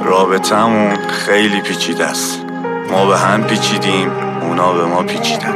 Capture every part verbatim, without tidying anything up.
رابطمون خیلی پیچیده است. ما به هم پیچیدیم، اونا به ما پیچیدن.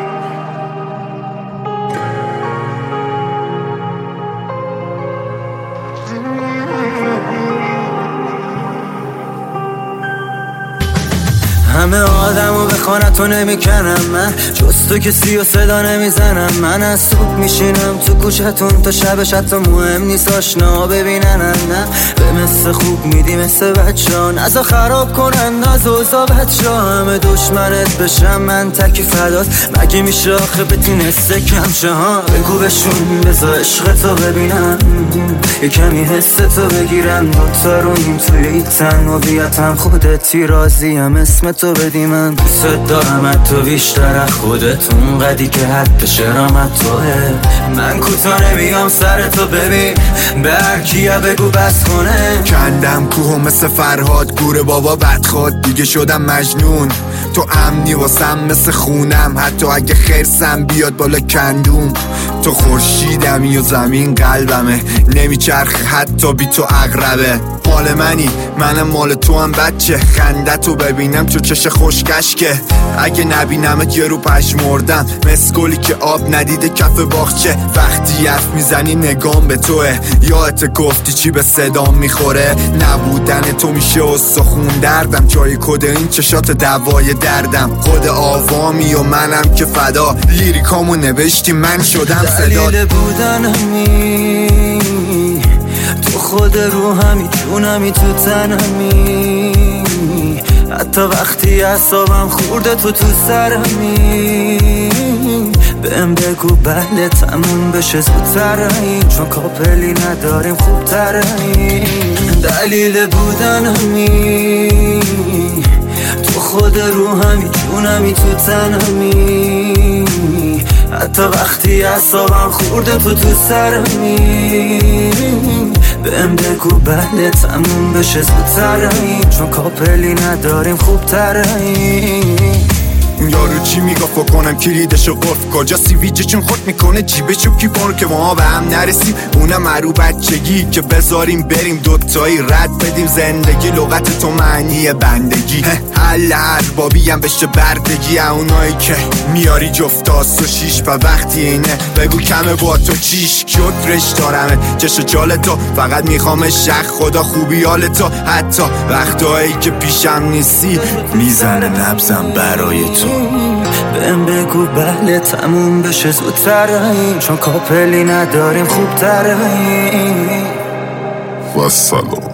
همه آدمو به خانتو نمیکنم من، جز تو کسی و صدا نمیزنم. من از صبح میشینم تو کوچتون تا شبش حتی مهم نیست آشنا ببینن. نه به مثل خوب میدی مثل بچه ها، نزا خراب کنن ناز اوزا بچه ها. همه دشمنت بشم من تکی فدات، مگه میشه آخه بتونسته کم شه ها. بگو بشون بزا عشق تو ببینم، یه کمی حس تو بگیرم. دوتا رو نیم توی تن هویتم خودتی، راضیم اسم تو بدی. من دوست دارم تو بیشتر از خودتون، قدی که حد شرامت توه. من کوتا نمیام سر تو ببین، به هر کیه بگو بس کنه. کندم کوه مثل فرهاد گور بابا بدخواد، دیگه شدم مجنون. تو امنی واسم مثل خونم، حتی اگه خرسم بیاد بالا کندوم. تو خورشیدمی و زمین قلبمه، نمیچرخه حتی بی تو اقربه. مال منی منم مال تو هم بچه، خندتو ببینم تو چش خوشکش که اگه نبینمت یه رو پشمردم. مسکولی که آب ندیده کف باغچه، وقتی حرف میزنی نگام به توه. یادت گفتی چی به صدام میخوره، نبودن تو میشه استخون دردم. جای کد این چشات دوای دردم، خود آوامی و منم که فدا. لیریکامو نوشتی من شدم صدا. دلیل بودنمی تو خود روحمی، جونمی تو تنمی. حتی وقتی اعصابم خورده تو تو سرمی. بهم بگو بله تموم بشه زودتر این، چون کاپلی نداریم خوبتر این. دلیل بودنمی تو خود روحمی، جونمی تو تنمی. حتی وقتی اعصابم خورده تو تو سرمی. بهم بگو بله تموم بشه زودتر این، چون کاپلی نداریم خوبتر این. یارو چی میگه فکر کنم کلیدشو قفل، کجا سیویجه چون خود میکنه جیبشو کیفون که ما به هم نرسیم. اونم مرو بچگی که بذاریم بریم دوتایی رد بدیم زندگی. لغت تو معنی بندگی، حل هر بابی هم بشه بردگی. اونایی که میاری جفتاس و شیش و وقتی اینه بگو کمه با تو چیش. کترش دارمه چش جال تو، فقط میخوام شخ خدا خوبی حال تو. حتی وقتایی که پیشم نیستی میزنه نبزم برای تو. بهم بگو بله تموم بشه زودتر این، چون کاپلی نداریم خوبتر این. و سلام.